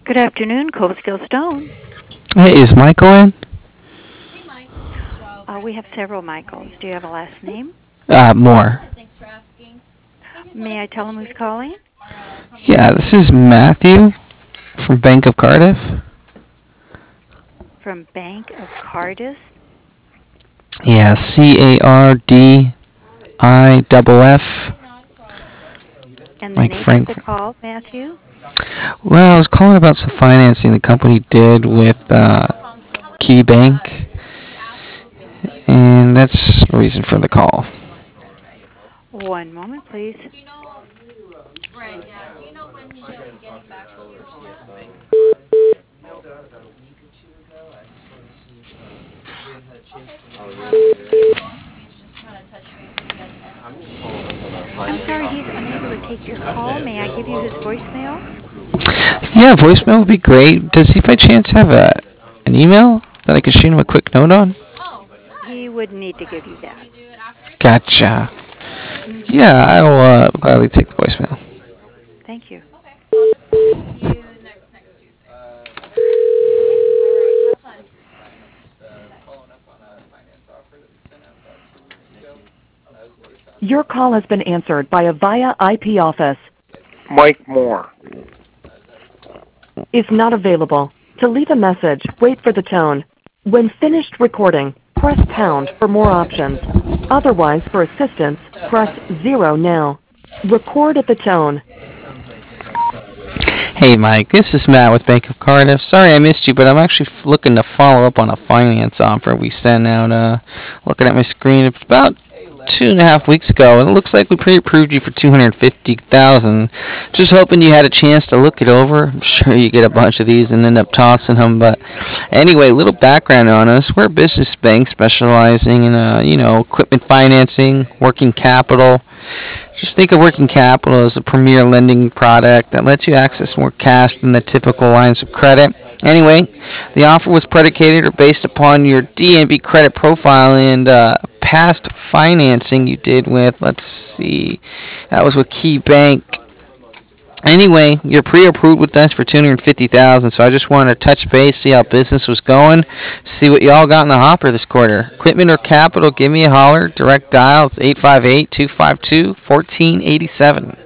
Good afternoon, Coldskill Stone. Hey, is Michael in? We have several Michaels. Do you have a last name? More. May I tell him who's calling? Yeah, this is Matthew from Bank of Cardiff. From Bank of Cardiff. Yeah, CARDIFF. And the Like nature of Frank. the call, Matthew? Well, I was calling about some financing the company did with Key Bank, and that's the reason for the call. One moment, please. I'm sorry he's unable to take your call. May I give you his voicemail? Yeah, voicemail would be great. Does he by chance have an email that I could shoot him a quick note on? He would need to give you that. Gotcha. Mm-hmm. Yeah, I'll gladly take the voicemail. Thank you. Your call has been answered by a VIA IP office. Mike Moore. Is not available. To leave a message, wait for the tone. When finished recording, press pound for more options. Otherwise, for assistance, press 0 now. Record at the tone. Hey Mike, this is Matt with Bank of Cardiff. Sorry I missed you, but I'm actually looking to follow up on a finance offer we sent out. Looking at my screen, it's about 2.5 weeks ago, and it looks like we pre-approved you for $250,000. Just hoping you had a chance to look it over. I'm sure you get a bunch of these and end up tossing them, but anyway, little background on us: we're a business bank specializing in equipment financing, working capital. Just think of working capital as a premier lending product that lets you access more cash than the typical lines of credit. Anyway, the offer was predicated or based upon your DNB credit profile and past financing you did with, let's see, that was with Key Bank. Anyway, you're pre-approved with us for $250,000, so I just wanted to touch base, see how business was going, see what y'all got in the hopper this quarter. Equipment or capital, give me a holler. Direct dial, it's 858-252-1487.